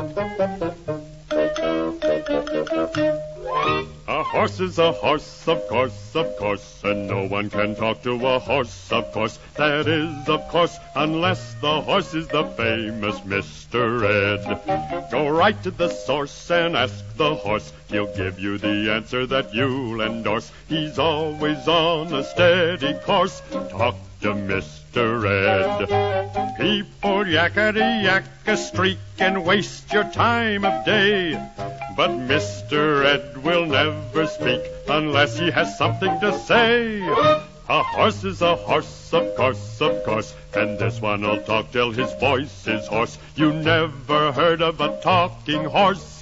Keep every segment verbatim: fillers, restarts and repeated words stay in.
A horse is a horse, of course, of course, and no one can talk to a horse, of course. That is, of course, unless the horse is the famous Mister Ed. Go right to the source and ask the horse. He'll give you the answer that you'll endorse. He's always on a steady course. Talk to Mister Ed. People yakety yak a streak and waste your time of day. But Mister Ed will never speak unless he has something to say. A horse is a horse, of course, of course, and this one'll talk till his voice is hoarse. You never heard of a talking horse?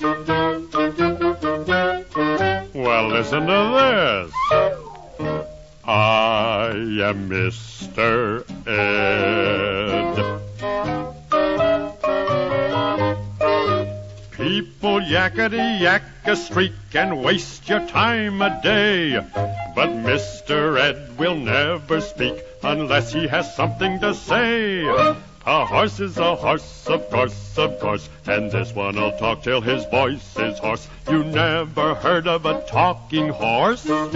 Well, listen to this. I am Mister Ed. People yakety yak a streak and waste your time a day. But Mister Ed will never speak unless he has something to say. A horse is a horse, of course, of course, and this one'll talk till his voice is hoarse. You never heard of a talking horse? Well,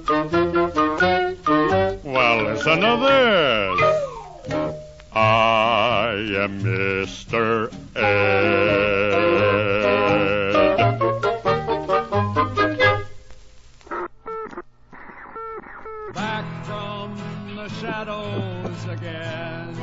listen to this. I am Mister Ed. Back from the shadows again,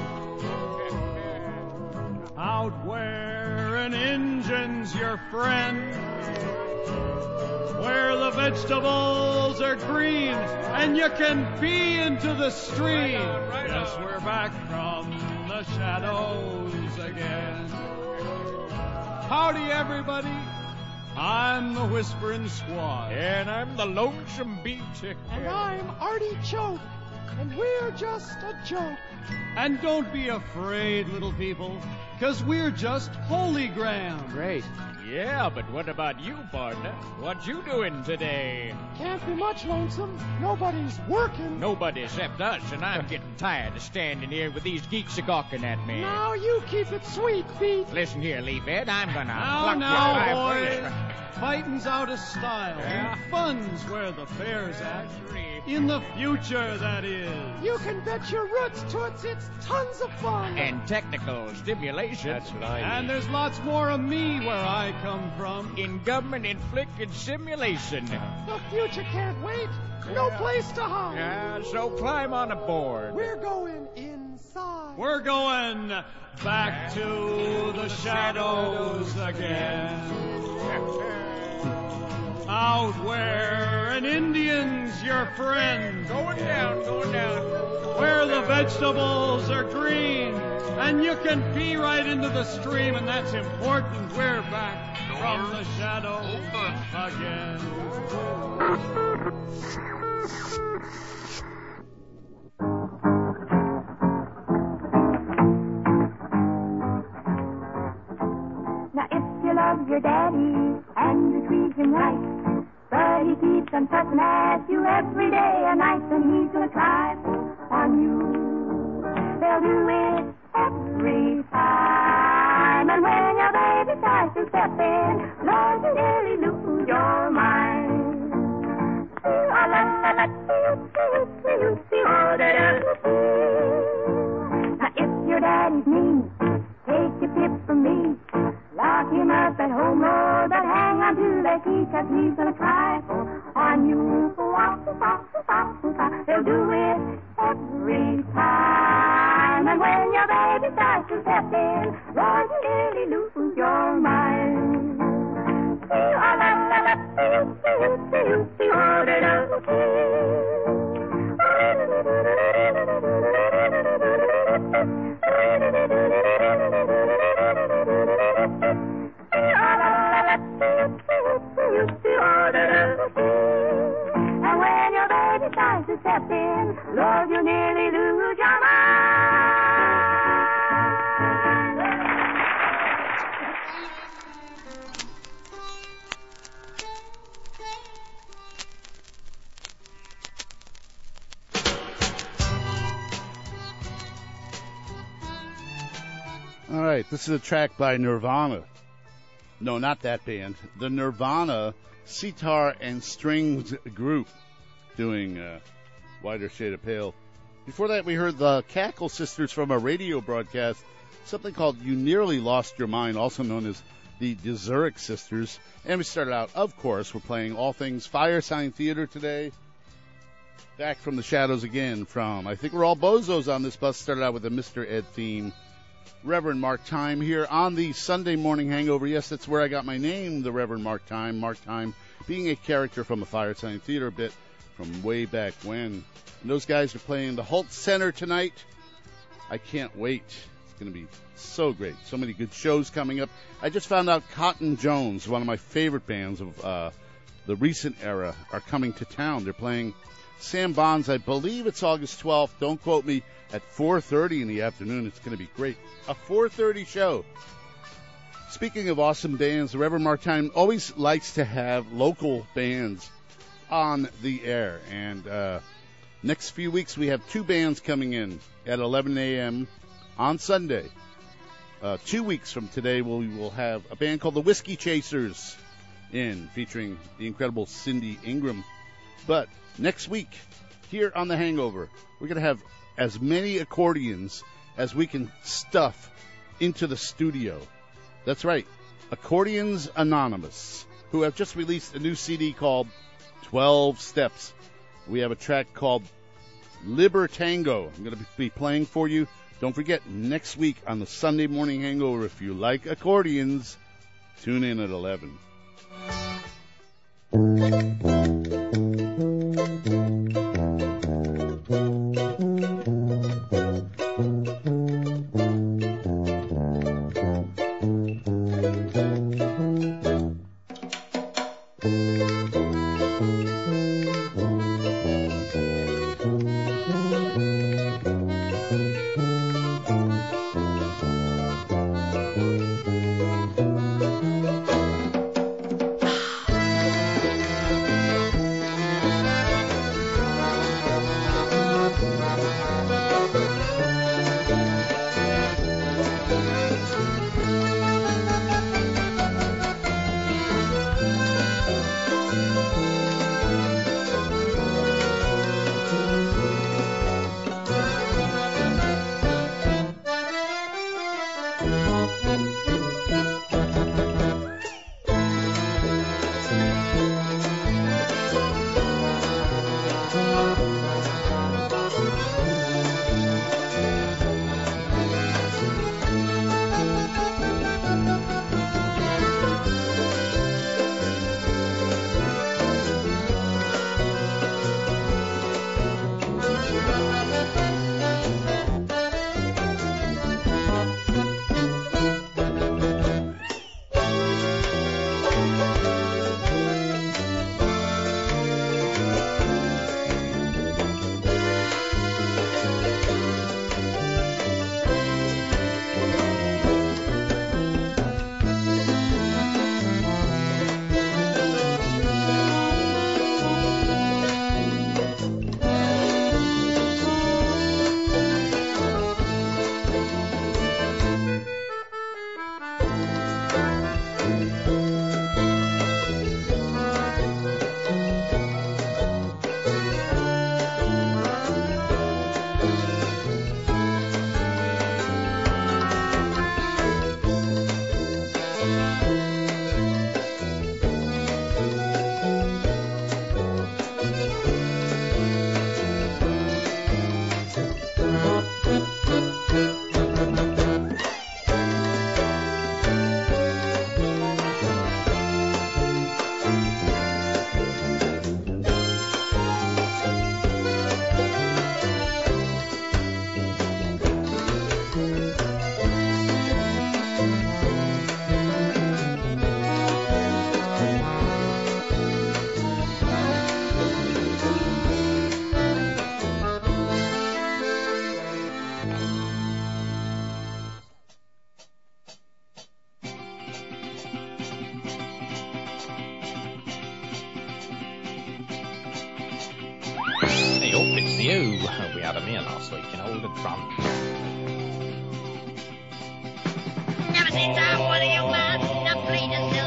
out where an engine's your friend, where the vegetables are green and you can pee into the stream. Yes, we're back from the shadows again. Howdy, everybody. I'm the Whispering Squad. And I'm the Lonesome Beach. And I'm Artie Choke. And we're just a joke. And don't be afraid, little people, 'cause we're just holy ground. Great. Yeah, but what about you, partner? What you doing today? Can't be much, Lonesome. Nobody's working. Nobody except us, and I'm getting tired of standing here with these geeks a gawking at me. Now you keep it sweet, Pete. Listen here, Leafhead, I'm gonna... Now, pluck now, your boys. rifle. Fighting's out of style. Yeah. And fun's where the fair's at. In the future, that is. You can bet your roots, Toots. It's tons of fun. And technical stimulation. That's what I And there's lots more of me where I come from. In government-inflicted simulation. The future can't wait. No place to hide. Yeah, so climb on aboard. We're going inside. We're going back to the shadows again. Out where an Indian's your friend. Going down, going down. Where the vegetables are green and you can pee right into the stream, and that's important. We're back from the shadows again. Now if you love your daddy and you treat him right, but he keeps on fussing at you every day and night, and he's gonna try on you. They'll do it every time, and when your baby tries to step in, Lord, you nearly lose your mind. Now if your daddy's mean, take a tip from me. Lock him up at home, Lord, but hang on to the key, 'cause he's gonna try on you. They'll do it every time, and when your baby starts to step in, Lord, you nearly lose your mind. And when your baby tries to step in, Lord, you nearly lose your mind. All right, this is a track by Nirvana. No, not that band. The Nirvana Sitar and Strings Group doing uh, Wider Shade of Pale. Before that, we heard the Cackle Sisters from a radio broadcast, something called You Nearly Lost Your Mind, also known as the Zurich Sisters. And we started out, of course, we're playing all things Fire Sign Theater today. Back from the shadows again from, I think we're all bozos on this bus, started out with a Mister Ed theme. Reverend Mark Time here on the Sunday Morning Hangover. Yes, that's where I got my name, the Reverend Mark Time. Mark Time being a character from a Fire Sign Theater bit from way back when. And those guys are playing the Holt Center tonight. I can't wait. It's going to be so great. So many good shows coming up. I just found out Cotton Jones, one of my favorite bands of uh, the recent era, are coming to town. They're playing Sam Bonds, I believe it's August twelfth. Don't quote me. At four thirty in the afternoon. It's going to be great. A four thirty show. Speaking of awesome bands, the Reverend Mark Time always likes to have local bands on the air. And uh, next few weeks, we have two bands coming in at eleven a.m. on Sunday. Uh, two weeks from today, we will have a band called the Whiskey Chasers in, featuring the incredible Cindy Ingram. But next week, here on The Hangover, we're going to have as many accordions as we can stuff into the studio. That's right, Accordions Anonymous, who have just released a new C D called twelve Steps. We have a track called Libertango. I'm going to be playing for you. Don't forget, next week on the Sunday Morning Hangover, if you like accordions, tune in at eleven. you. We had him here last week in Old and Front. Never seen someone in your mind, not played until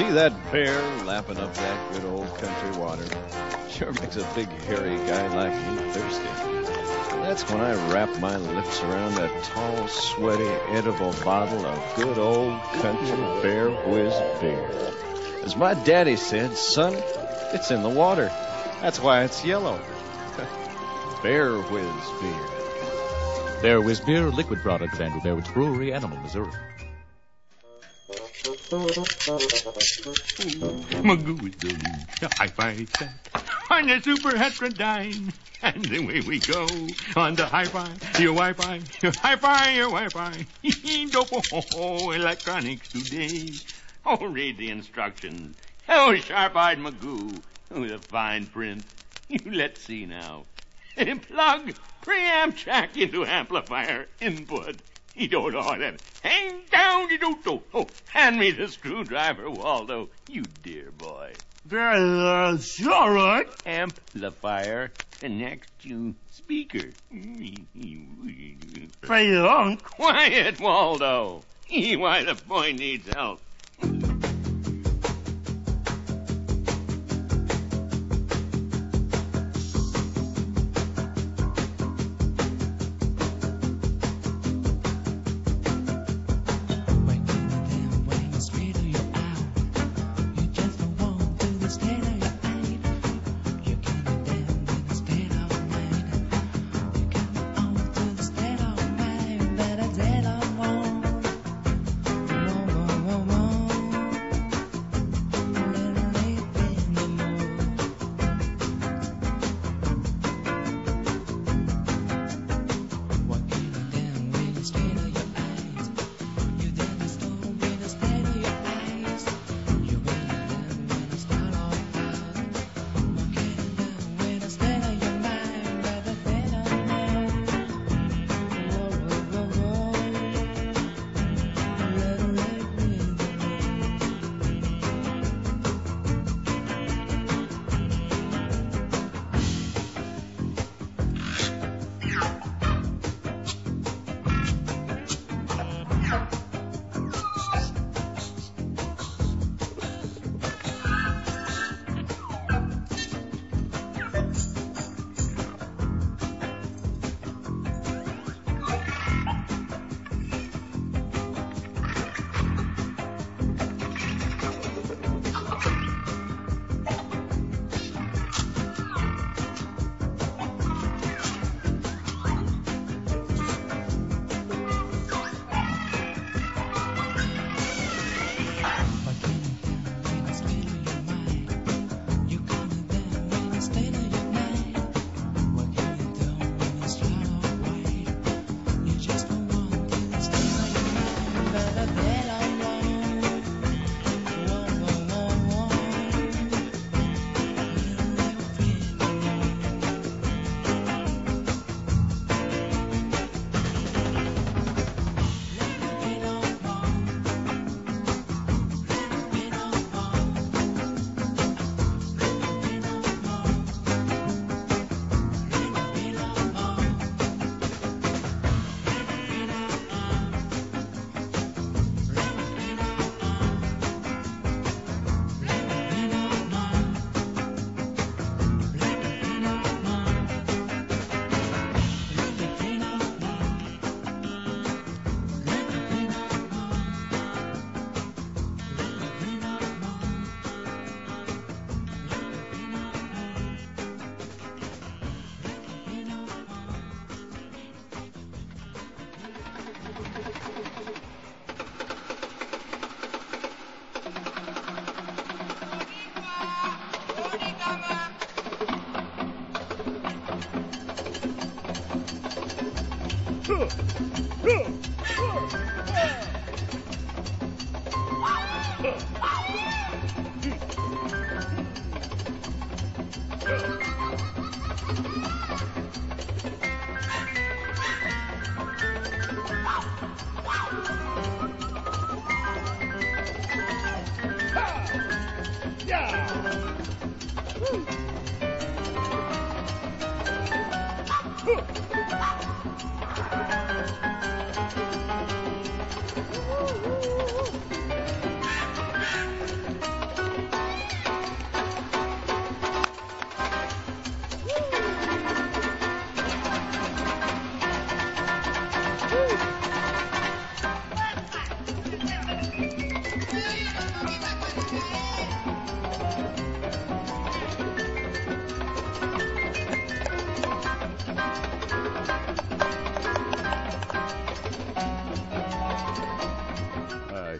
See that bear lapping up that good old country water? Sure makes a big hairy guy like me thirsty. That's when I wrap my lips around a tall, sweaty, edible bottle of good old country Bear Whiz beer. As my daddy said, son, it's in the water. That's why it's yellow. Bear Whiz beer. Bear Whiz beer, a liquid product of Andrew Bearwood's Brewery, Animal, Missouri. Magoo is doing the hi-fi check on the super heterodyne. And away we go on the hi-fi, your Wi-Fi, your hi-fi, your Wi-Fi. Dopo electronics today. Oh, read the instructions. Oh, sharp-eyed Magoo. Oh, the fine print. Let's see now. Plug preamp jack into amplifier input. You don't know that. Hang down, you don't know. Oh, hand me the screwdriver, Waldo. You dear boy. Uh, all right. Amplifier connects to speaker. Right on. Quiet, Waldo. Why the boy needs help.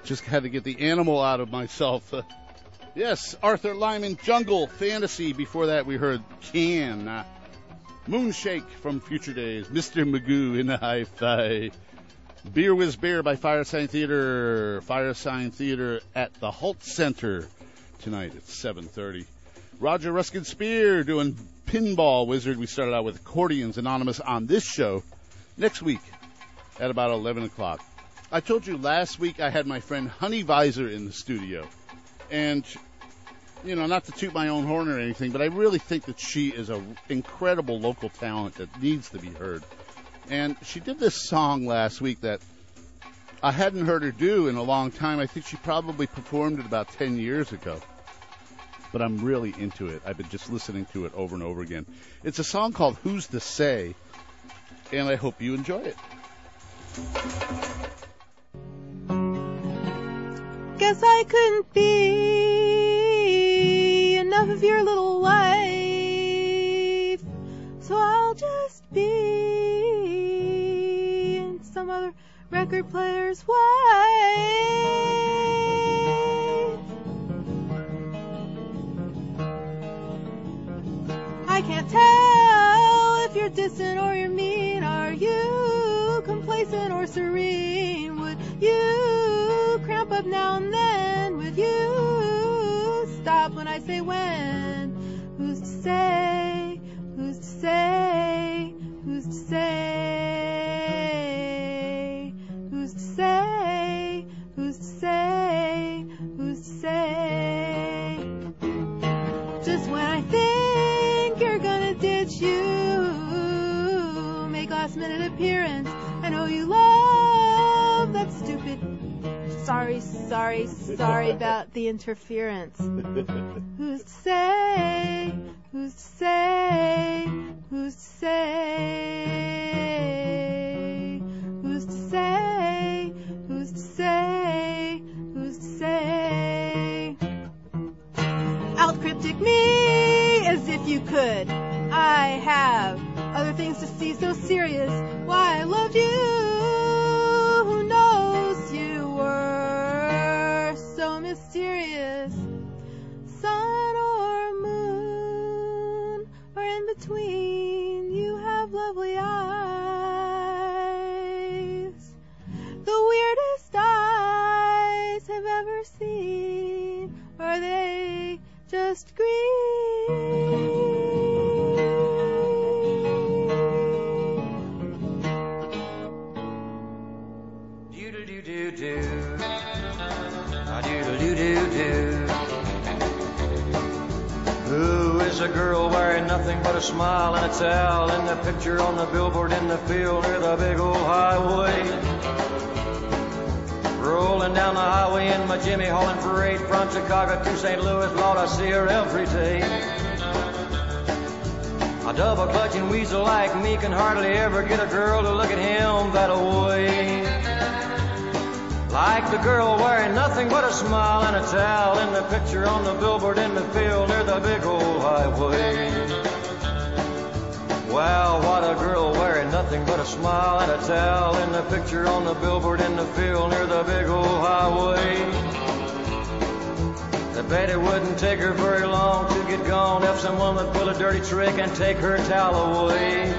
just had to get the animal out of myself. Uh, yes, Arthur Lyman, Jungle Fantasy. Before that, we heard Can. Uh, Moonshake from Future Days. Mister Magoo in the Hi-Fi. Beer Whiz Bear by Firesign Theater. Firesign Theater at the Holt Center tonight at seven thirty. Roger Ruskin Spear doing Pinball Wizard. We started out with Accordions Anonymous on this show. Next week at about eleven o'clock. I told you last week I had my friend Honey Visor in the studio. And, you know, not to toot my own horn or anything, but I really think that she is an incredible local talent that needs to be heard. And she did this song last week that I hadn't heard her do in a long time. I think she probably performed it about ten years ago. But I'm really into it. I've been just listening to it over and over again. It's a song called Who's to Say, and I hope you enjoy it. Guess I couldn't be enough of your little wife, so I'll just be in some other record player's wife. I can't tell if you're distant or you're mean. Are you complacent or serene? Would you cramp up now and then? Would you stop when I say when? Who's to say? Who's to say? Who's to say? Who's to say? Who's to say? Who's to say? Just when I think you're gonna ditch, you make last minute appearance. I know you love that stupid. Sorry, sorry, sorry about the interference. Who's to say? Who's to say? Who's to say? Who's to say? Who's to say? Who's to say? Out cryptic me as if you could. I have other things to see, so serious. Why I loved you. Who knows you were so mysterious. Sun or moon or in between, you have lovely eyes. The weirdest eyes I've ever seen. Are they just green? Who is a girl wearing nothing but a smile and a towel in the picture on the billboard in the field near the big old highway? Rolling down the highway in my Jimmy Holland parade from Chicago to Saint Louis, Lord, I see her every day. A double clutching weasel like me can hardly ever get a girl to look at him that way. Like the girl wearing nothing but a smile and a towel in the picture on the billboard in the field near the big old highway. Well, what a girl wearing nothing but a smile and a towel in the picture on the billboard in the field near the big old highway. I bet it wouldn't take her very long to get gone if someone would pull a dirty trick and take her towel away.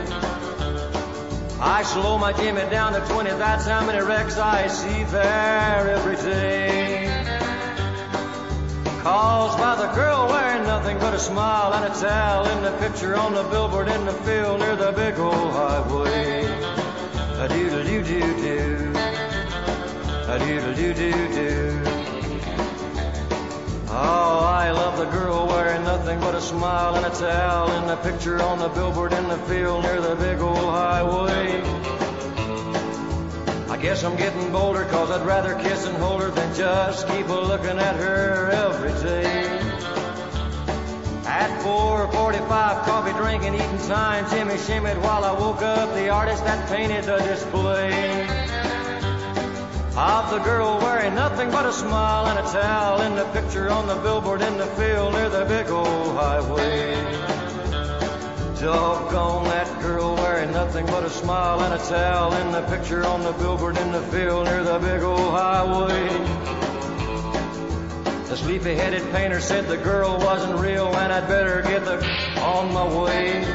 I slow my Jimmy down to twenty, that's how many wrecks I see there every day. Caused by the girl wearing nothing but a smile and a towel in the picture on the billboard in the field near the big old highway. A doodle doo doo doo, a doodle doo doo doo. Oh, I love the girl wearing nothing but a smile and a towel in the picture on the billboard in the field near the big old highway. I guess I'm getting bolder, cause I'd rather kiss and hold her than just keep a looking at her every day. At four forty-five, coffee drinking, eating time, Jimmy shimmied while I woke up the artist that painted the display of the girl wearing nothing but a smile and a towel in the picture on the billboard in the field near the big old highway. Doggone that girl wearing wearing nothing but a smile and a towel in the picture on the billboard in the field near the big old highway. The sleepy-headed painter said the girl wasn't real and I'd better get the on my way.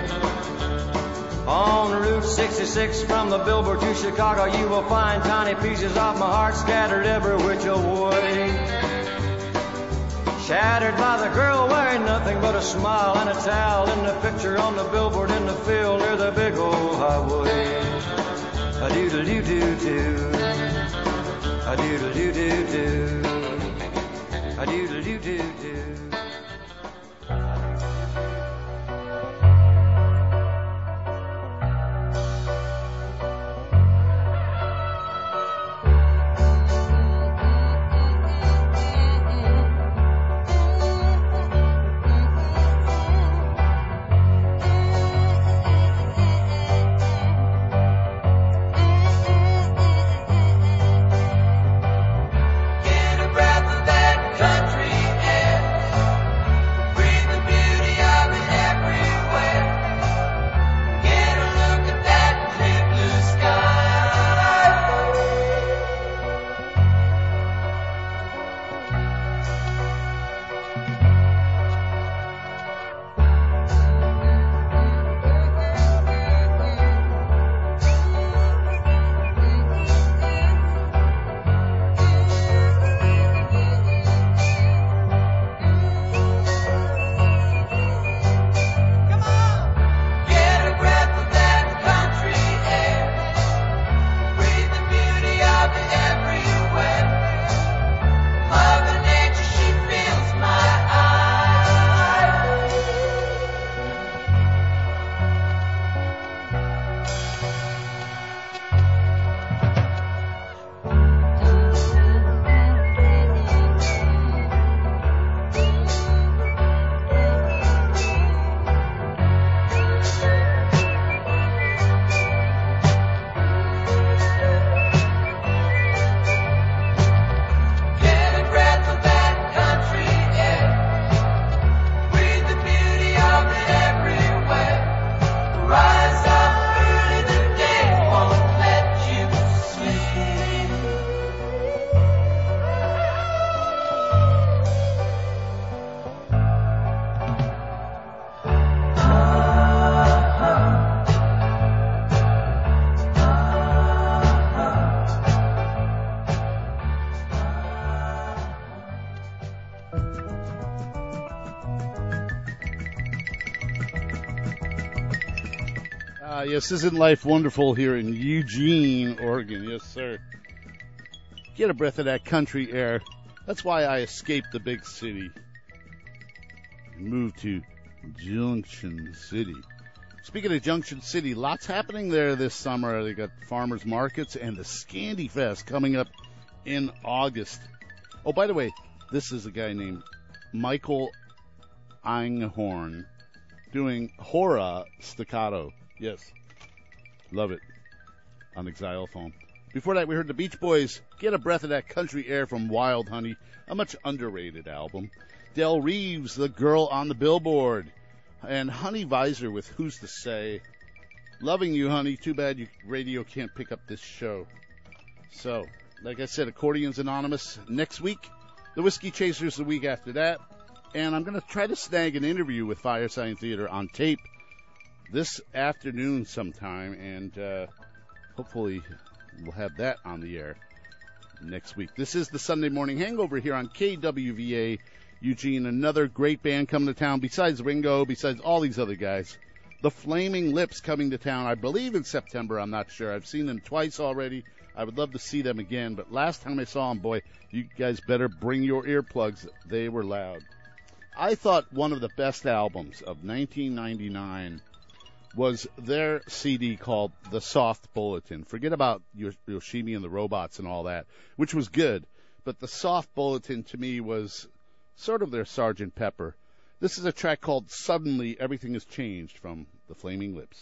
On Route sixty-six from the billboard to Chicago, you will find tiny pieces of my heart scattered every which way. Shattered by the girl wearing nothing but a smile and a towel in the picture on the billboard in the field near the big old highway. A doodle doo doo doo, a doodle doo doo doo, a doodle doo doo doo. Uh, yes, isn't life wonderful here in Eugene, Oregon? Yes, sir. Get a breath of that country air. That's why I escaped the big city and moved to Junction City. Speaking of Junction City, lots happening there this summer. They got farmers markets and the Scandy Fest coming up in August. Oh, by the way, this is a guy named Michael Einhorn doing Hora staccato. Yes, love it on the xylophone. Before that, we heard the Beach Boys, Get a Breath of That Country Air from Wild Honey, a much underrated album. Del Reeves, The Girl on the Billboard, and Honey Visor with Who's to Say. Loving you, honey. Too bad you radio can't pick up this show. So, like I said, Accordions Anonymous next week. The Whiskey Chasers the week after that. And I'm going to try to snag an interview with Firesign Theater on tape this afternoon sometime, and uh, hopefully we'll have that on the air next week. This is the Sunday Morning Hangover here on K W V A Eugene. Another great band coming to town besides Ringo, besides all these other guys. The Flaming Lips coming to town, I believe in September. I'm not sure. I've seen them twice already. I would love to see them again, but last time I saw them, boy, you guys better bring your earplugs. They were loud. I thought one of the best albums of nineteen ninety-nine was their C D called The Soft Bulletin. Forget about Yoshimi and the Robots and all that, which was good. But The Soft Bulletin to me was sort of their Sergeant Pepper. This is a track called Suddenly Everything Has Changed from The Flaming Lips.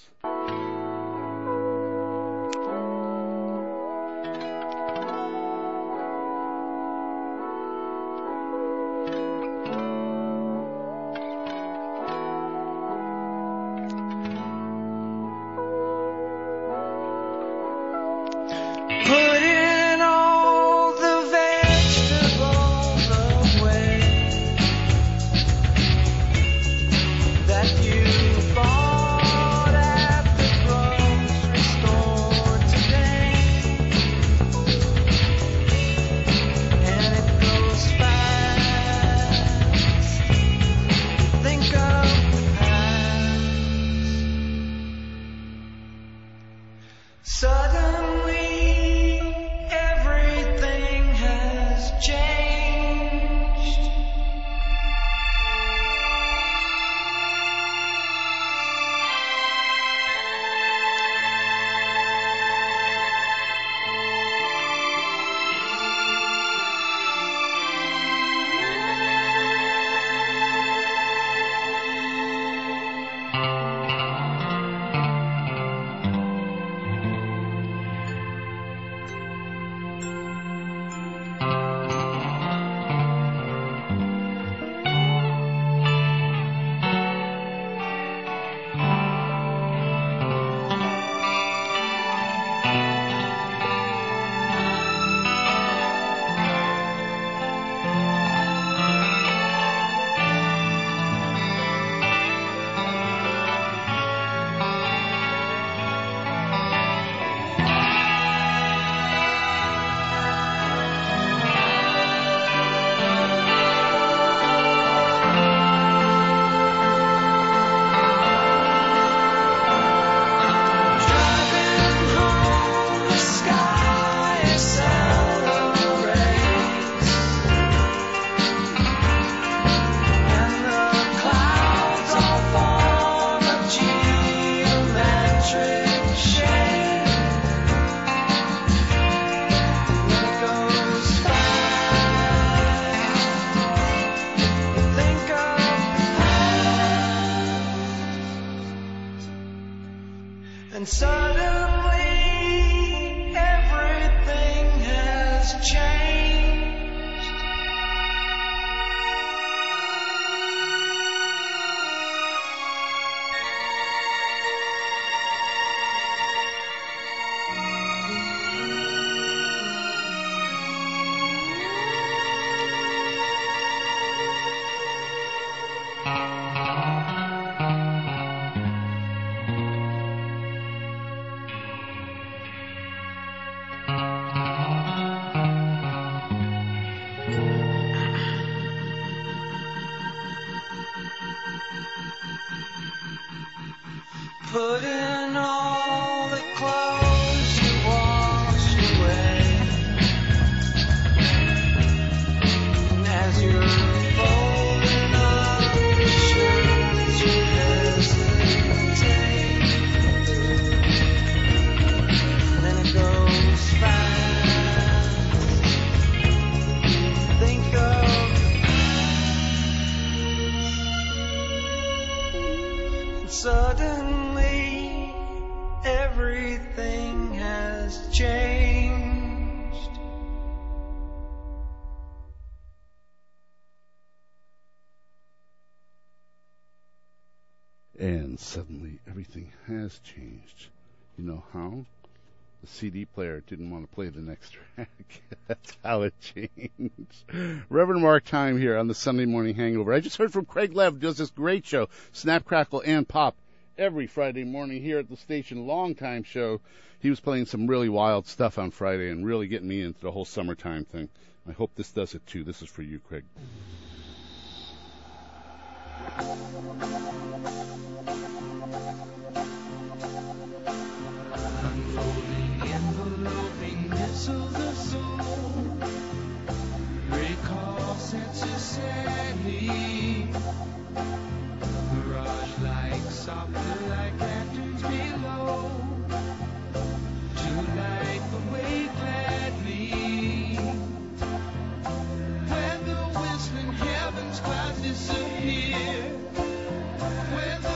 Suddenly, everything has changed. And suddenly everything has changed. Put in all the clothes you washed away, and as you're folding up the shirts you hesitate, and then it goes fast. Think of and suddenly everything has changed. And suddenly everything has changed. You know how? The C D player didn't want to play the next track. That's how it changed. Reverend Mark Time here on the Sunday Morning Hangover. I just heard from Craig Lev, who does this great show, Snap, Crackle, and Pop, every Friday morning here at the station. Long-time show. He was playing some really wild stuff on Friday and really getting me into the whole summertime thing. I hope this does it too. This is for you, Craig. Enveloping missiles of soul, recall senses sadly, mirage like softly like lanterns below, to light the way gladly, when the whistling heavens clouds disappear, when the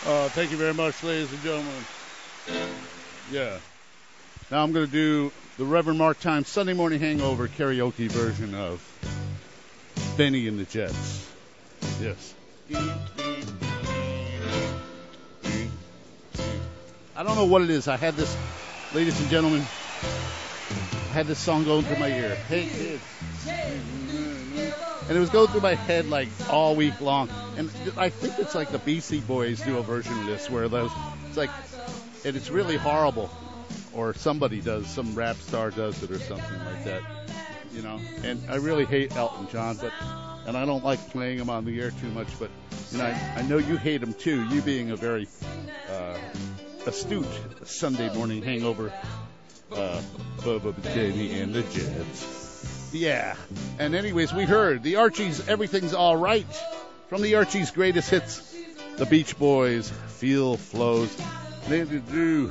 Uh, thank you very much, ladies and gentlemen. Yeah. Now I'm going to do the Reverend Mark Time Sunday Morning Hangover karaoke version of Benny and the Jets. Yes. I don't know what it is. I had this, ladies and gentlemen, I had this song going through my ear. Hey, kids. And it was going through my head like all week long. And I think it's like the Beastie Boys do a version of this where those, it's like, and it's really horrible. Or somebody does, some rap star does it or something like that. You know, and I really hate Elton John, but, and I don't like playing him on the air too much, but, you know, I, I know you hate him too, you being a very uh, astute Sunday morning hangover, uh, Bubba Benny and the Jets. Yeah. And anyways, we heard the Archies, Everything's All Right, from the Archies' greatest hits, the Beach Boys, Feel Flows. They do.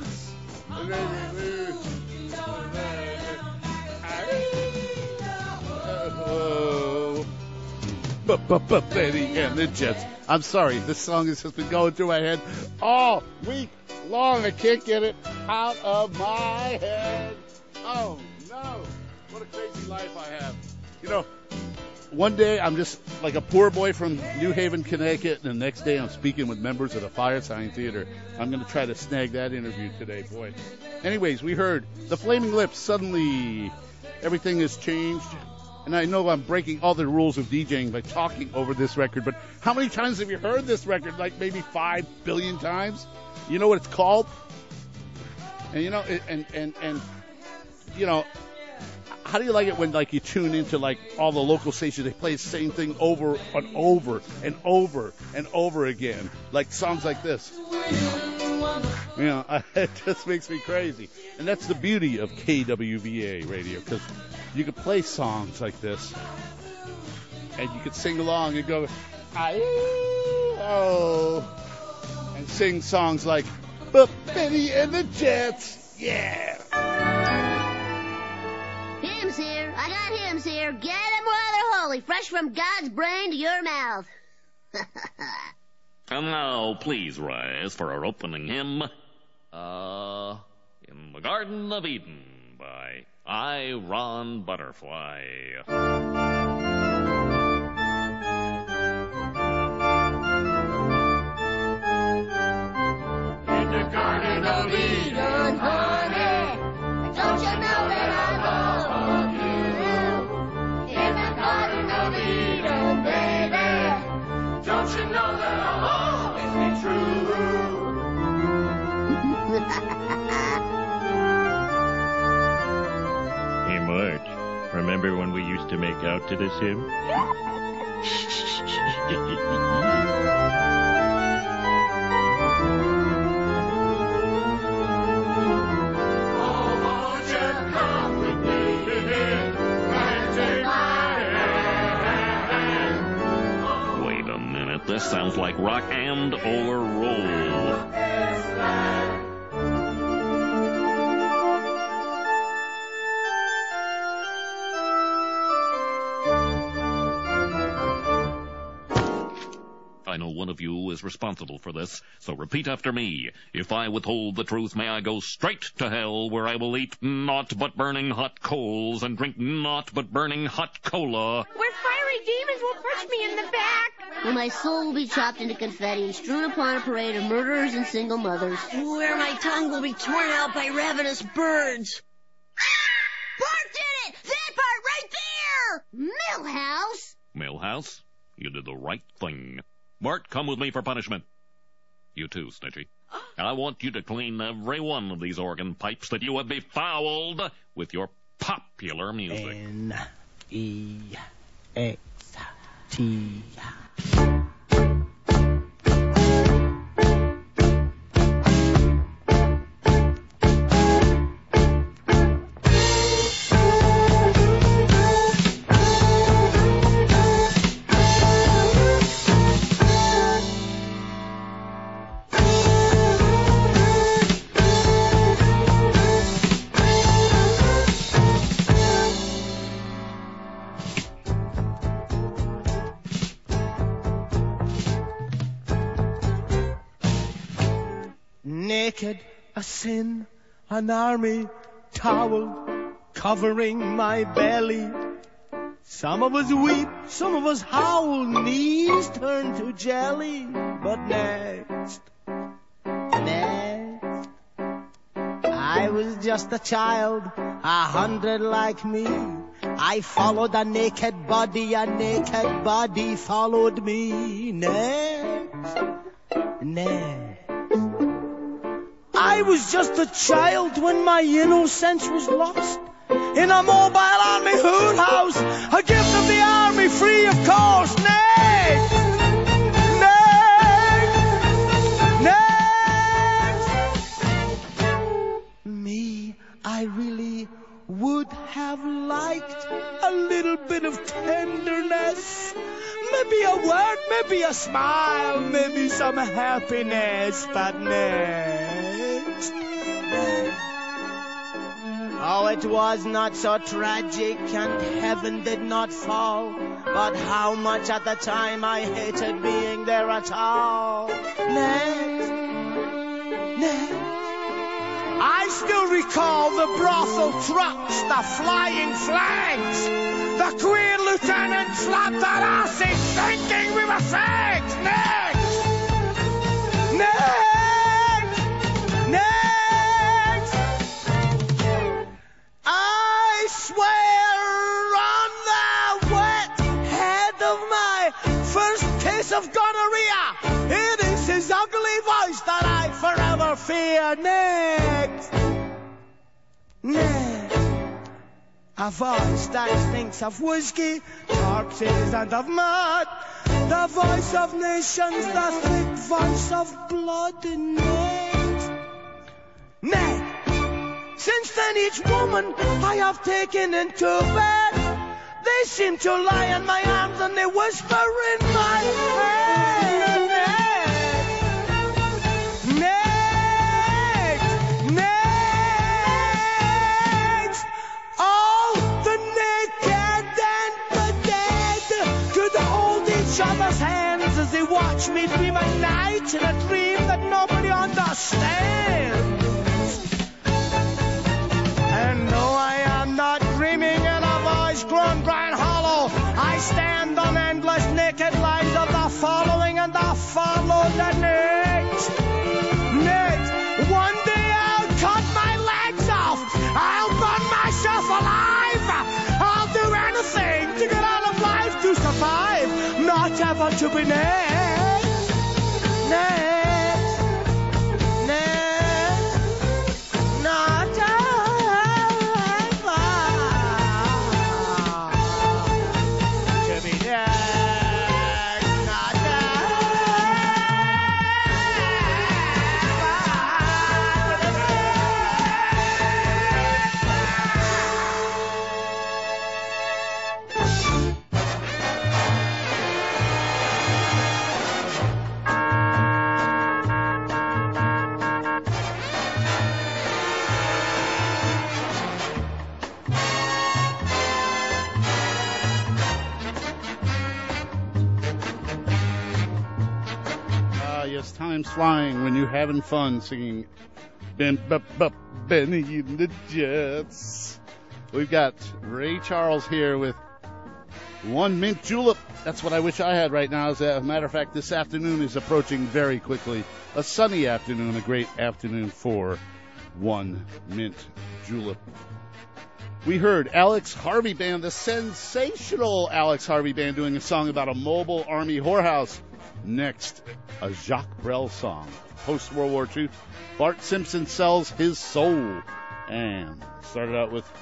Oh, Betty and the Jets. I'm sorry, this song has just been going through my head all week long. I can't get it out of my head. Oh, no. What a crazy life I have. You know, one day I'm just like a poor boy from New Haven, Connecticut, and the next day I'm speaking with members of the Firesign Theater. I'm going to try to snag that interview today, boy. Anyways, we heard the Flaming Lips, Suddenly Everything Has Changed. And I know I'm breaking all the rules of DJing by talking over this record, but how many times have you heard this record? Like maybe five billion times? You know what it's called? And, you know, and, and, and you know, how do you like it when, like, you tune into, like, all the local stations, they play the same thing over and over and over and over again, like songs like this? You know, it just makes me crazy. And that's the beauty of K W V A radio, because you could play songs like this, and you could sing along and go, oh, and sing songs like, but Benny and the Jets, yeah. Hymns here. I got hymns here. Get 'em while they're holy, fresh from God's brain to your mouth. And now, please rise for our opening hymn, uh, In the Garden of Eden by I. Ron Butterfly. In the Garden of Eden, honey, don't you know that I love you? In the Garden of Eden, baby, don't you know that I'll always be true? Hey, Marge, remember when we used to make out to this hymn? Wait a minute, this sounds like rock and or roll. I know one of you is responsible for this, so repeat after me. If I withhold the truth, may I go straight to hell, where I will eat naught but burning hot coals and drink naught but burning hot cola. Where fiery demons will push me in the back. Where my soul will be chopped into confetti and strewn upon a parade of murderers and single mothers. Where my tongue will be torn out by ravenous birds. Bart did it! That part right there! Millhouse! Millhouse, you did the right thing. Bart, come with me for punishment. You too, Snitchy. I want you to clean every one of these organ pipes that you have befouled with your popular music. N E X T naked, a sin, an army towel covering my belly. Some of us weep, some of us howl, knees turn to jelly. But next, next, I was just a child, a hundred like me. I followed a naked body, a naked body followed me. Next, next, I was just a child when my innocence was lost. In a mobile army hood house, a gift of the army, free of course. Next, next, next. Me, I really would have liked a little bit of tenderness. Maybe a word, maybe a smile, maybe some happiness. But next, next. Oh, it was not so tragic and heaven did not fall. But how much at the time I hated being there at all. Next, next. I still recall the brothel trucks, the flying flags. The queen lieutenant slapped our asses thinking we were fags. Next, next, next. I swear on the wet head of my first case of gonorrhea, it is his ugly voice that I forever fear. Next, next, a voice that thinks of whiskey, corpses and of mud, the voice of nations, the thick voice of blood. Next, next. Since then each woman I have taken into bed, they seem to lie in my arms and they whisper in my head. Next, next, all the naked and the dead could hold each other's hands as they watch me dream at night in a dream that nobody understands. And no, I am not dreaming in a voice grown grand hollow. I stand on endless naked lines of the following and the follow the next. Next, one day I'll cut my legs off. I'll burn myself alive. I'll do anything to get out of life to survive. Not ever to be next. Next, next, not ever. Time's flying when you're having fun singing ben, b, b, Benny and the Jets. We've got Ray Charles here with One Mint Julep. That's what I wish I had right now. As a matter of fact, this afternoon is approaching very quickly. A sunny afternoon, a great afternoon for One Mint Julep. We heard Alex Harvey Band, the sensational Alex Harvey Band, doing a song about a mobile army whorehouse. Next, a Jacques Brel song. Post-World War Two, Bart Simpson sells his soul. And started out with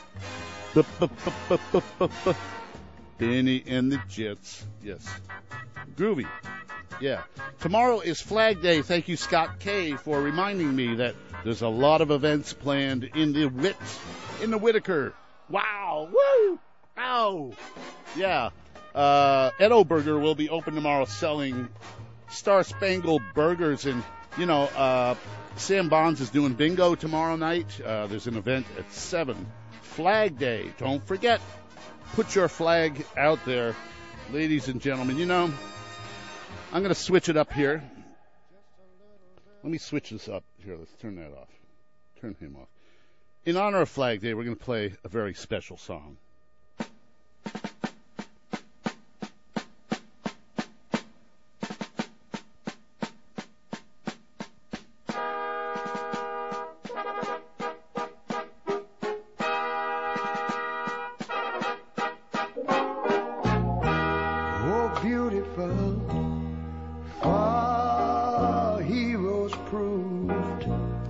Benny and the Jets. Yes. Groovy. Yeah. Tomorrow is Flag Day. Thank you, Scott K., for reminding me that there's a lot of events planned in the Whit, in the Whitaker. Wow. Woo. Ow. Yeah. Uh, Edo Burger will be open tomorrow selling Star Spangled Burgers. And, you know, uh, Sam Bonds is doing bingo tomorrow night. Uh, there's an event at seven. Flag Day. Don't forget. Put your flag out there, ladies and gentlemen. You know, I'm going to switch it up here. Let me switch this up. Here, let's turn that off. Turn him off. In honor of Flag Day, we're going to play a very special song. Oh, beautiful, far heroes proved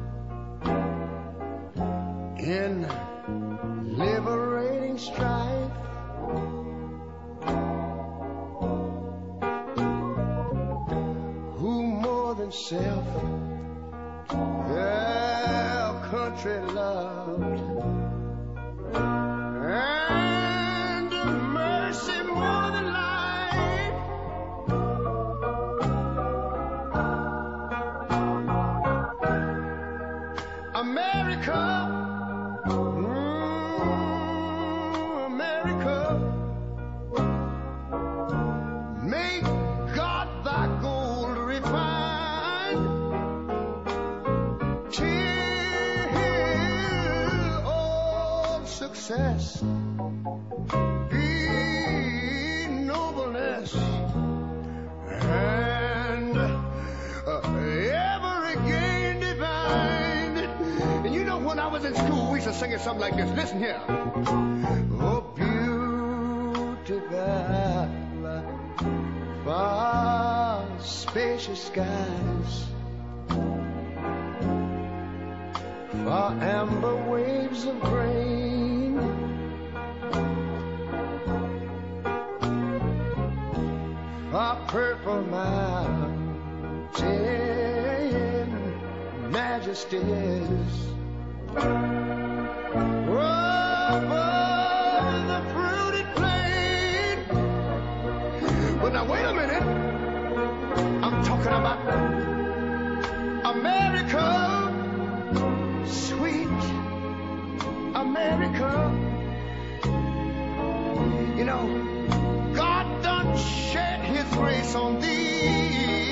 in liberating strife. Who more than self their country loved, and mercy more than life. America, mm, America, make God thy gold refined, till all success be nobleness, and uh, every gain divine. And you know, when I was in school, we used to sing it something like this. Listen here. Oh, beautiful, far spacious skies, far amber waves of grain, far purple mountain majesties, over the fruited plain. But now wait a minute, I'm talking about America, sweet America. You know, God done shed his grace on thee.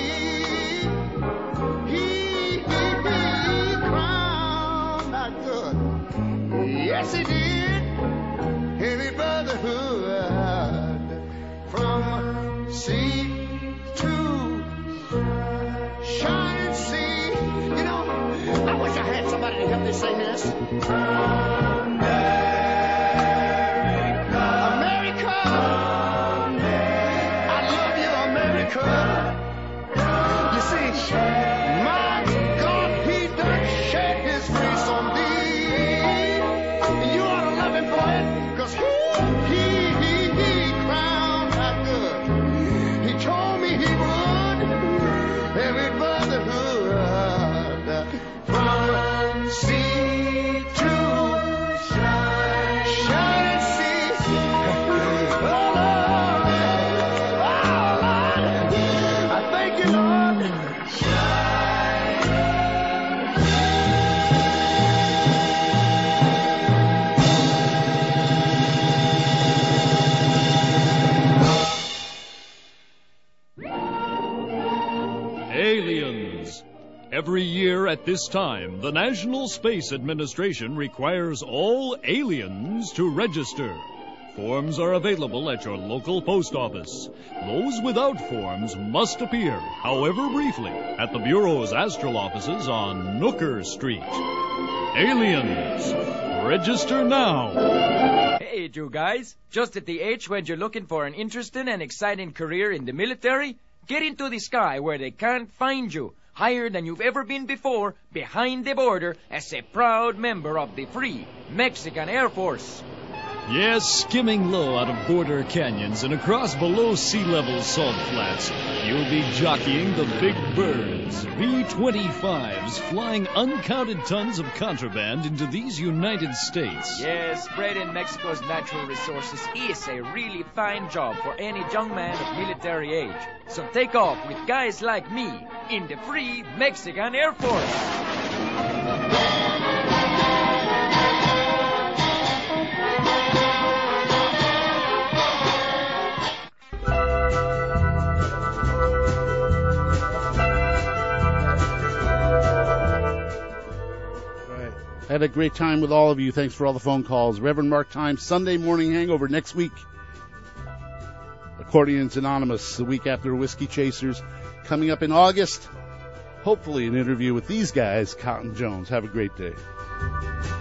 He, he, he crowned thy good. Yes, he did. Heavy brotherhood from sea to shining sea. You know, I wish I had somebody to help me sing this. You see, my God, he done shed his grace on thee. And you ought to love him for it, because he, he, he, he crowned thy good. He told me he would. Every brotherhood from sea to shining sea. Oh, Lord. Thank you, Lord. Aliens. Every year at this time, the National Space Administration requires all aliens to register. Forms are available at your local post office. Those without forms must appear, however briefly, at the Bureau's Astral offices on Nooker Street. Aliens, register now. Hey, you guys. Just at the age when you're looking for an interesting and exciting career in the military, get into the sky where they can't find you. Higher than you've ever been before, behind the border, as a proud member of the Free Mexican Air Force. Yes, skimming low out of border canyons and across below sea level salt flats, you'll be jockeying the big birds, B twenty-fives, flying uncounted tons of contraband into these United States. Yes, spreading Mexico's natural resources is a really fine job for any young man of military age. So take off with guys like me in the Free Mexican Air Force. Had a great time with all of you. Thanks for all the phone calls. Reverend Mark Time, Sunday Morning Hangover next week. Accordions Anonymous, the week after Whiskey Chasers. Coming up in August, hopefully an interview with these guys, Cotton Jones. Have a great day.